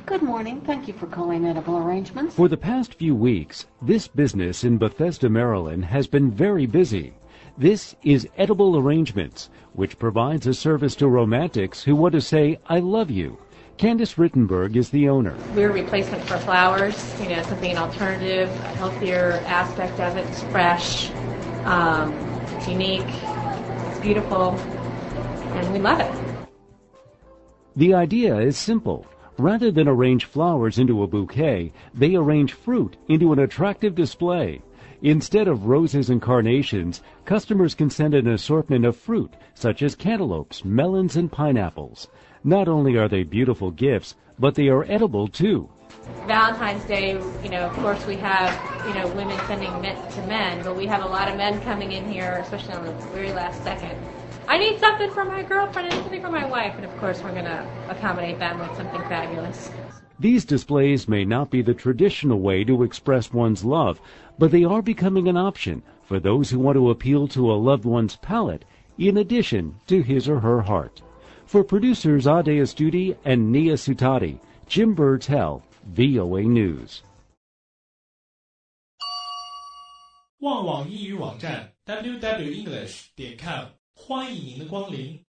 Good morning. Thank you for calling Edible Arrangements. For the past few weeks, this business in Bethesda, Maryland has been very busy. This is Edible Arrangements, which provides a service to romantics who want to say, I love you. Candace Rittenberg is the owner. We're a replacement for flowers, something an alternative, a healthier aspect of it. It's fresh, it's unique, it's beautiful, and we love it. The idea is simple. Rather than arrange flowers into a bouquet, they arrange fruit into an attractive display. Instead of roses and carnations, customers can send an assortment of fruit, such as cantaloupes, melons, and pineapples. Not only are they beautiful gifts, but they are edible, too. Valentine's Day, of course we have, women sending to men, but we have a lot of men coming in here, especially on the very last second. I need something for my girlfriend and something for my wife, and of course we're going to accommodate them with something fabulous. These displays may not be the traditional way to express one's love, but they are becoming an option for those who want to appeal to a loved one's palate in addition to his or her heart. For producers Ade Astudi and Nia Sutati, Jim Bird's-Hell, VOA News. 旺网英语网站 www.english.com 欢迎您的光临。